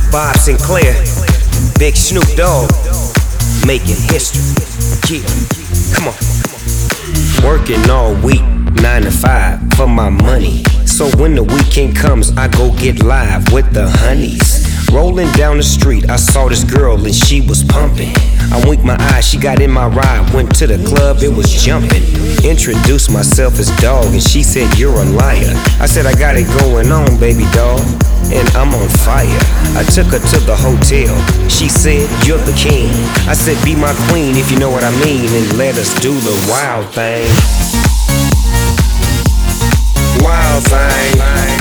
Bob Sinclair, Big Snoop Dogg, making history. Yeah, come on. Working all week, 9 to 5 for my money. So when the weekend comes, I go get live with the honeys. Rolling down the street, I saw this girl and she was pumping. I winked my eye, she got in my ride. Went to the club, it was jumping. Introduced myself as Dog and she said, "You're a liar." I said, "I got it going on, baby doll, and I'm on fire." I took her to the hotel. She said, "You're the king." I said, "Be my queen if you know what I mean, and let us do the wild thing." Wild thing.